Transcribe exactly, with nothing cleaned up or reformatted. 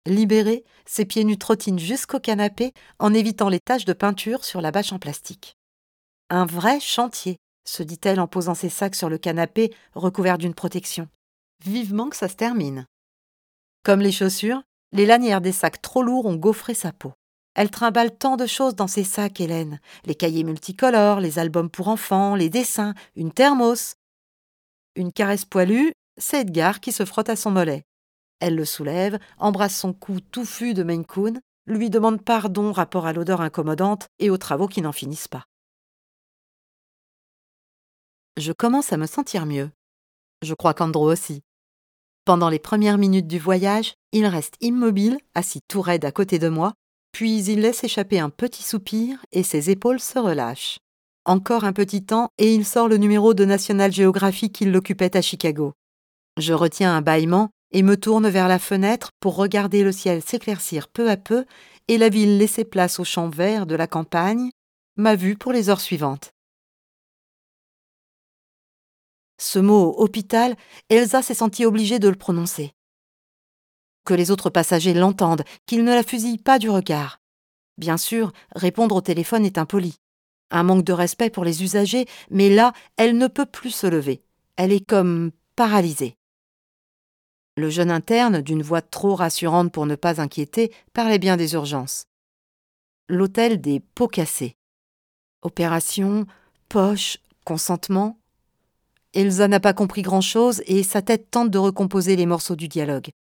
Libérée, ses pieds nus trottinent jusqu'au canapé en évitant les taches de peinture sur la bâche en plastique. Un vrai chantier, se dit-elle en posant ses sacs sur le canapé recouvert d'une protection. Vivement que ça se termine. Comme les chaussures, les lanières des sacs trop lourds ont gaufré sa peau. Elle trimballe tant de choses dans ses sacs, Hélène. Les cahiers multicolores, les albums pour enfants, les dessins, une thermos. Une caresse poilue, c'est Edgar qui se frotte à son mollet. Elle le soulève, embrasse son cou touffu de Maine Coon, lui demande pardon rapport à l'odeur incommodante et aux travaux qui n'en finissent pas. Je commence à me sentir mieux. Je crois qu'Andrew aussi. Pendant les premières minutes du voyage, il reste immobile, assis tout raide à côté de moi, puis il laisse échapper un petit soupir et ses épaules se relâchent. Encore un petit temps et il sort le numéro de National Geographic qui l'occupait à Chicago. Je retiens un bâillement et me tourne vers la fenêtre pour regarder le ciel s'éclaircir peu à peu et la ville laisser place aux champs verts de la campagne, ma vue pour les heures suivantes. Ce mot « hôpital », Elsa s'est sentie obligée de le prononcer. Que les autres passagers l'entendent, qu'ils ne la fusillent pas du regard. Bien sûr, répondre au téléphone est impoli. Un manque de respect pour les usagers, mais là, elle ne peut plus se lever. Elle est comme paralysée. Le jeune interne, d'une voix trop rassurante pour ne pas inquiéter, parlait bien des urgences. L'hôtel des pots cassés. Opération, poche, consentement. Elsa n'a pas compris grand-chose et sa tête tente de recomposer les morceaux du dialogue.